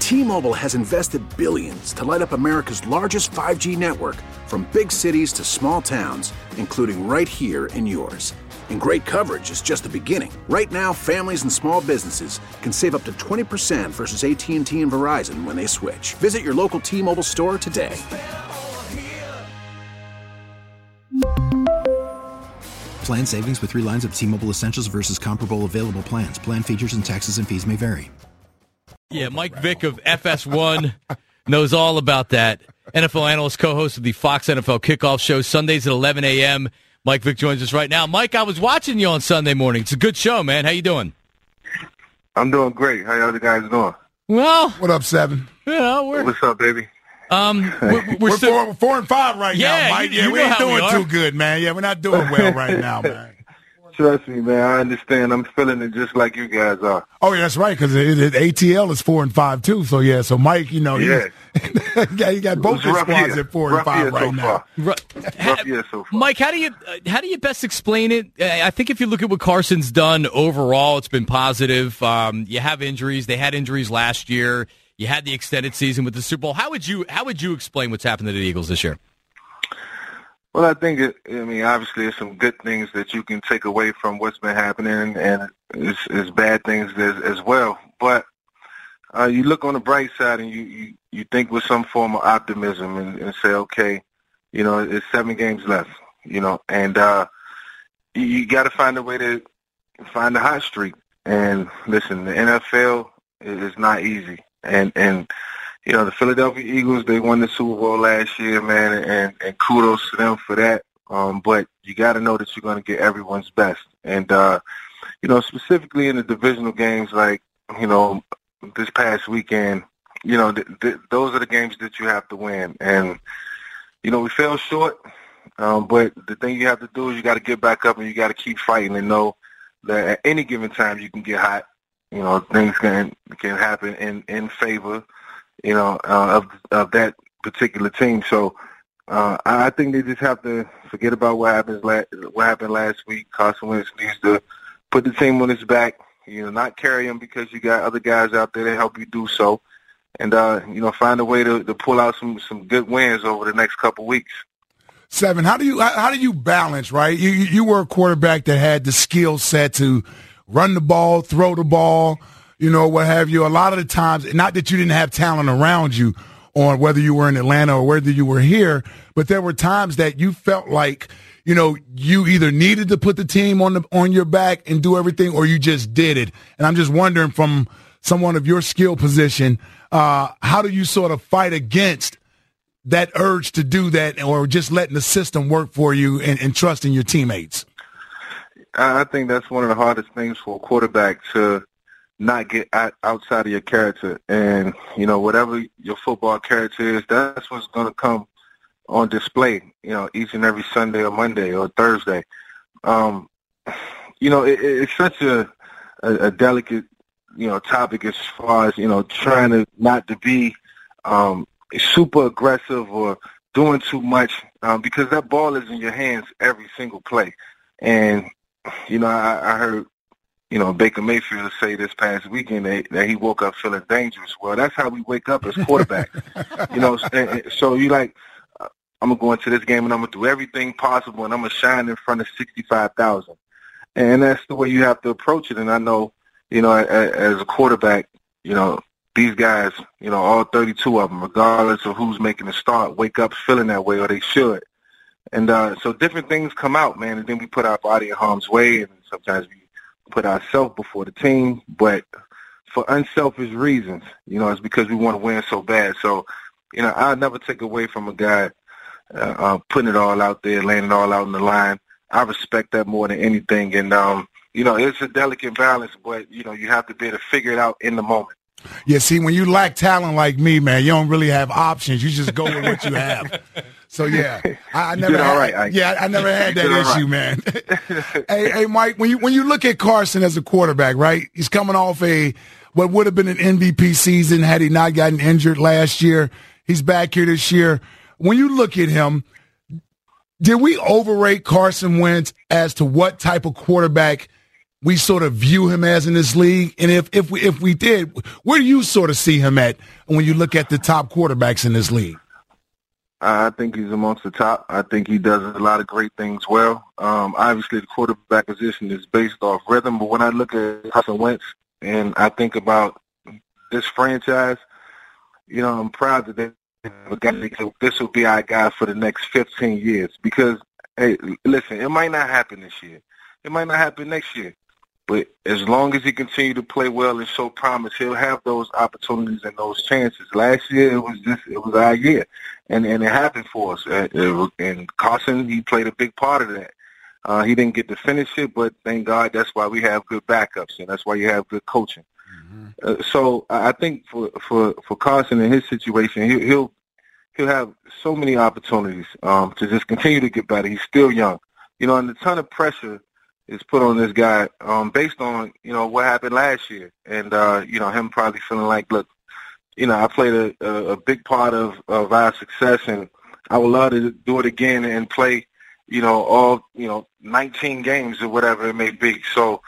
T-Mobile has invested billions to light up America's largest 5G network, from big cities to small towns, including right here in yours. And great coverage is just the beginning. Right now, families and small businesses can save up to 20% versus AT&T and Verizon when they switch. Visit your local T-Mobile store today. Plan savings with 3 lines of T-Mobile Essentials versus comparable available plans. Plan features and taxes and fees may vary. Yeah, Mike Vick of FS1 knows all about that. NFL analyst, co-host of the Fox NFL Kickoff Show, Sundays at 11 a.m. Mike Vick joins us right now. Mike, I was watching you on Sunday morning. It's a good show, man. How you doing? I'm doing great. How y'all guys doing? Well, what up, Seven? What's up, baby? We're still 4 and 5 right now, Mike. We ain't doing too good, man. Yeah, we're not doing well right now, man. Trust me, man. I understand. I'm feeling it just like you guys are. Oh, yeah, that's right, because ATL is 4 and 5 too. So yeah, so Mike, he got both his squads at 4 and 5 right now. Rough year so far. Mike, how do you best explain it? I think if you look at what Carson's done overall, it's been positive. You have injuries. They had injuries last year. You had the extended season with the Super Bowl. How would you explain what's happened to the Eagles this year? Well, I think obviously there's some good things that you can take away from what's been happening, and it's bad things as well. But you look on the bright side, and you think with some form of optimism and say, okay, it's 7 games left, and you got to find a way to find the hot streak. And listen, the NFL is not easy, and the Philadelphia Eagles, they won the Super Bowl last year, man, and kudos to them for that. But you got to know that you're going to get everyone's best. And, specifically in the divisional games like, this past weekend, those are the games that you have to win. And, we fell short, but the thing you have to do is you got to get back up and you got to keep fighting and know that at any given time you can get hot. Things can happen in favor of that particular team. So I think they just have to forget about what happened last week. Carson Wentz needs to put the team on his back, not carry him because you got other guys out there to help you do so, and find a way to pull out some good wins over the next couple weeks. Seven, how do you balance, right? You were a quarterback that had the skill set to run the ball, throw the ball, what have you. A lot of the times, not that you didn't have talent around you on whether you were in Atlanta or whether you were here, but there were times that you felt like, you either needed to put the team on your back and do everything, or you just did it. And I'm just wondering, from someone of your skill position, how do you sort of fight against that urge to do that, or just letting the system work for you and trusting your teammates? I think that's one of the hardest things for a quarterback, to not get outside of your character. And, whatever your football character is, that's what's going to come on display, each and every Sunday or Monday or Thursday. It's such a delicate, topic as far as, trying to not to be super aggressive or doing too much, because that ball is in your hands every single play. And, I heard, Baker Mayfield say this past weekend that he woke up feeling dangerous. Well, that's how we wake up as quarterbacks. So you like, I'm going to go into this game and I'm going to do everything possible and I'm going to shine in front of 65,000. And that's the way you have to approach it. And I know, as a quarterback, these guys, all 32 of them, regardless of who's making the start, wake up feeling that way, or they should. And so different things come out, man, and then we put our body in harm's way, and sometimes we put ourselves before the team. But for unselfish reasons, it's because we want to win so bad. So, I'll never take away from a guy putting it all out there, laying it all out on the line. I respect that more than anything. And, it's a delicate balance, but, you have to be able to figure it out in the moment. Yeah, see, when you lack talent like me, man, you don't really have options. You just go with what you have. So, yeah, I never had that issue, man. Hey, Mike, when you look at Carson as a quarterback, right, he's coming off what would have been an MVP season had he not gotten injured last year. He's back here this year. When you look at him, did we overrate Carson Wentz as to what type of quarterback we sort of view him as in this league? And if we did, where do you sort of see him at when you look at the top quarterbacks in this league? I think he's amongst the top. I think he does a lot of great things well. Obviously, the quarterback position is based off rhythm, but when I look at Carson Wentz and I think about this franchise, you know, I'm proud that this will be our guy for the next 15 years because, hey, listen, it might not happen this year. It might not happen next year. But as long as he continues to play well and show promise, he'll have those opportunities and those chances. Last year, it was our year, and it happened for us. And Carson, he played a big part of that. He didn't get to finish it, but thank God that's why we have good backups, and that's why you have good coaching. Mm-hmm. So I think for Carson in his situation, he'll have so many opportunities to just continue to get better. He's still young, you know, and a ton of pressure is put on this guy based on, you know, what happened last year. And, you know, him probably feeling like, look, you know, I played a big part of our success, and I would love to do it again and play, you know, all, you know, 19 games or whatever it may be. So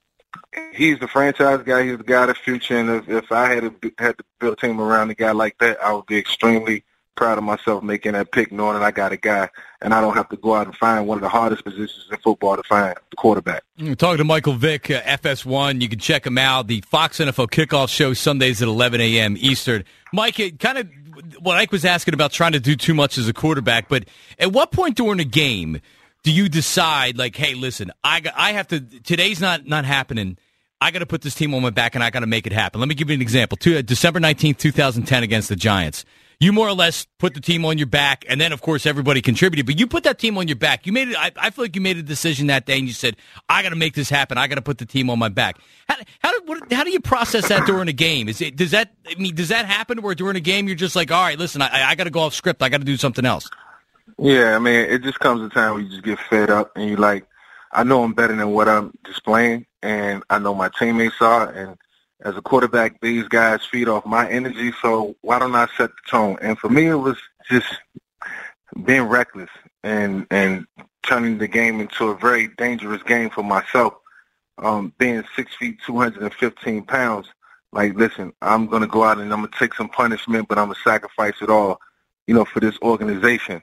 he's the franchise guy. He's the guy of the future. And if I had to build a team around a guy like that, I would be extremely proud of myself making that pick, knowing that I got a guy and I don't have to go out and find one of the hardest positions in football to find, the quarterback. We're talking to Michael Vick, FS1. You can check him out. The Fox NFL Kickoff Show, Sundays at 11 a.m. Eastern. Mike, kind of what Ike was asking about trying to do too much as a quarterback, but at what point during a game do you decide, like, hey, listen, I have to, today's not happening. I got to put this team on my back and I got to make it happen. Let me give you an example. December 19th, 2010 against the Giants. You more or less put the team on your back, and then, of course, everybody contributed. But you put that team on your back. You made it. I feel like you made a decision that day, and you said, I got to make this happen. I got to put the team on my back. How do you process that during a game? Does that happen where during a game you're just like, all right, listen, I got to go off script. I got to do something else? Yeah, I mean, it just comes a time where you just get fed up, and you're like, I know I'm better than what I'm displaying, and I know my teammates are, and as a quarterback, these guys feed off my energy, so why don't I set the tone? And for me, it was just being reckless and turning the game into a very dangerous game for myself. Being 6 feet, 215 pounds, like, listen, I'm going to go out and I'm going to take some punishment, but I'm going to sacrifice it all, you know, for this organization.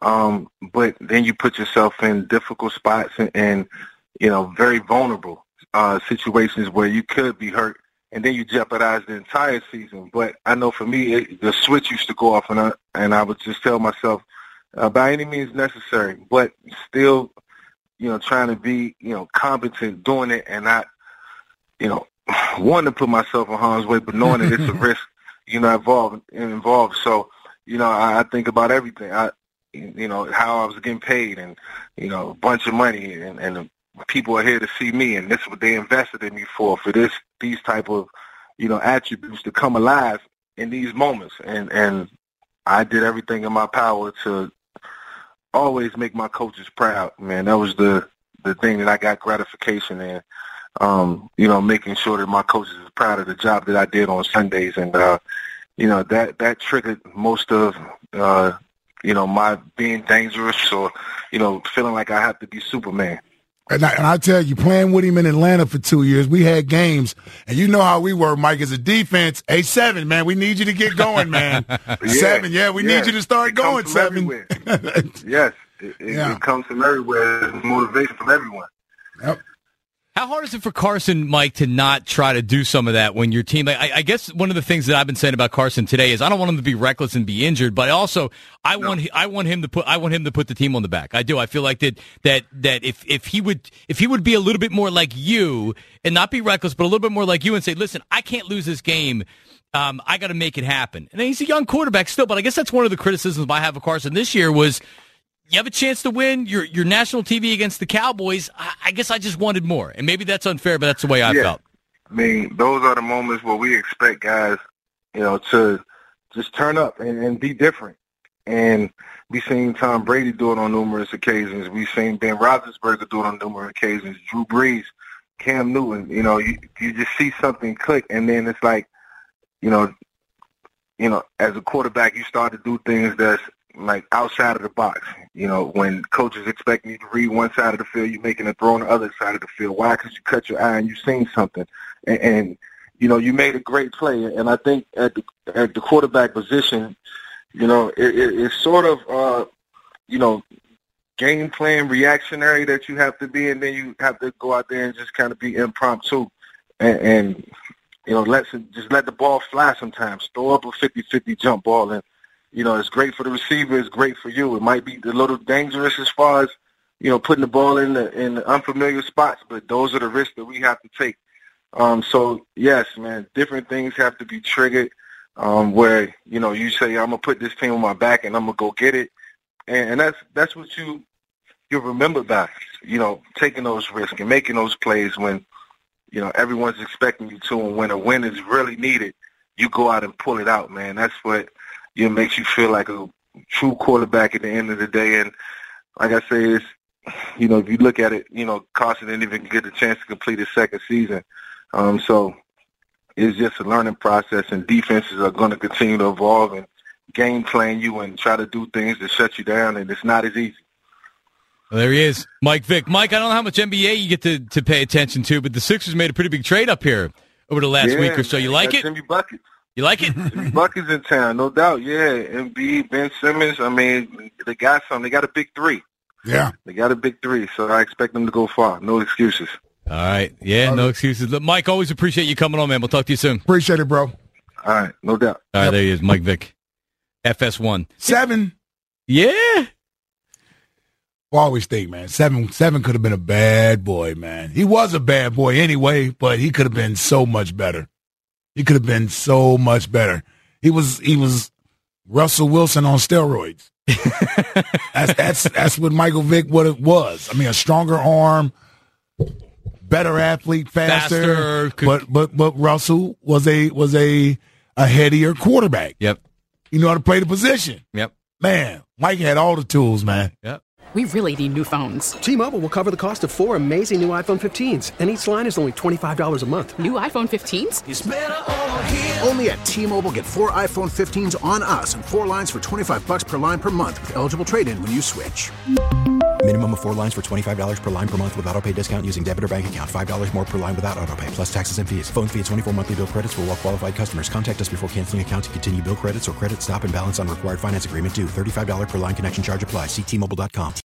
But then you put yourself in difficult spots and you know, very vulnerable situations where you could be hurt. And then you jeopardize the entire season. But I know for me, the switch used to go off, and I would just tell myself, by any means necessary, but still, you know, trying to be, you know, competent doing it and not, you know, wanting to put myself in harm's way, but knowing that it's a risk, you know, involved. So, you know, I think about everything. You know, how I was getting paid and, you know, a bunch of money and people are here to see me, and this is what they invested in me for these type of, you know, attributes to come alive in these moments. And I did everything in my power to always make my coaches proud, man. That was the thing that I got gratification in, you know, making sure that my coaches are proud of the job that I did on Sundays. And, you know, that triggered most of, you know, my being dangerous or, you know, feeling like I have to be Superman. And I tell you, playing with him in Atlanta for 2 years, we had games, and you know how we were, Mike, as a defense. Hey, 7, man, we need you to get going, man. 7, we need you to start going, 7. Yes, it comes from everywhere. It's motivation from everyone. Yep. How hard is it for Carson, Mike, to not try to do some of that when your team? I guess one of the things that I've been saying about Carson today is I don't want him to be reckless and be injured, but also I want him to put the team on the back. I do. I feel like that if he would be a little bit more like you and not be reckless, but a little bit more like you and say, listen, I can't lose this game. I got to make it happen. And he's a young quarterback still, but I guess that's one of the criticisms I have of Carson this year was, you have a chance to win your national TV against the Cowboys. I guess I just wanted more. And maybe that's unfair, but that's the way I felt. I mean, those are the moments where we expect guys, you know, to just turn up and be different. And we've seen Tom Brady do it on numerous occasions. We've seen Ben Roethlisberger do it on numerous occasions. Drew Brees, Cam Newton, you know, you just see something click. And then it's like, you know, as a quarterback, you start to do things that's like outside of the box. You know, when coaches expecting you to read one side of the field, you're making a throw on the other side of the field. Why? Because you cut your eye and you've seen something. And you know, you made a great play. And I think at the quarterback position, you know, it's sort of, you know, game plan reactionary that you have to be, and then you have to go out there and just kind of be impromptu. And you know, just let the ball fly sometimes. Throw up a 50-50 jump ball, and you know, it's great for the receiver. It's great for you. It might be a little dangerous as far as, you know, putting the ball in the unfamiliar spots, but those are the risks that we have to take. So, yes, man, different things have to be triggered where, you know, you say, I'm going to put this team on my back and I'm going to go get it. And that's what you'll remember by, you know, taking those risks and making those plays when, you know, everyone's expecting you to, and when a win is really needed, you go out and pull it out, man. That's what makes you feel like a true quarterback at the end of the day. And like I say, it's, you know, if you look at it, you know, Carson didn't even get a chance to complete his second season. So it's just a learning process, and defenses are going to continue to evolve and game plan you and try to do things to shut you down, and it's not as easy. Well, there he is, Mike Vick. Mike, I don't know how much NBA you get to pay attention to, but the Sixers made a pretty big trade up here over the last week or so. You like it? Jimmy Buckets. You like it? Jimmy Buckets in town, no doubt. Yeah, Embiid, Ben Simmons. I mean, they got something. They got a big three. Yeah. They got a big three, so I expect them to go far. No excuses. All right. Yeah, no excuses. Look, Mike, always appreciate you coming on, man. We'll talk to you soon. Appreciate it, bro. All right, no doubt. All right, there he is, Mike Vick. FS1. 7. Yeah. I always think, man, 7 could have been a bad boy, man. He was a bad boy anyway, but he could have been so much better. He could have been so much better. He was Russell Wilson on steroids. That's what Michael Vick what it was. I mean, a stronger arm, better athlete, faster. But Russell was a headier quarterback. Yep. You know how to play the position. Yep. Man, Mike had all the tools, man. Yep. We really need new phones. T-Mobile will cover the cost of 4 amazing new iPhone 15s, and each line is only $25 a month. New iPhone 15s? It's better over here. Only at T-Mobile, get 4 iPhone 15s on us and 4 lines for $25 per line per month with eligible trade-in when you switch. Minimum of 4 lines for $25 per line per month with autopay discount using debit or bank account. $5 more per line without autopay, plus taxes and fees. Phone fee at 24 monthly bill credits for well-qualified customers. Contact us before canceling account to continue bill credits or credit stop and balance on required finance agreement due. $35 per line connection charge applies. See T-Mobile.com.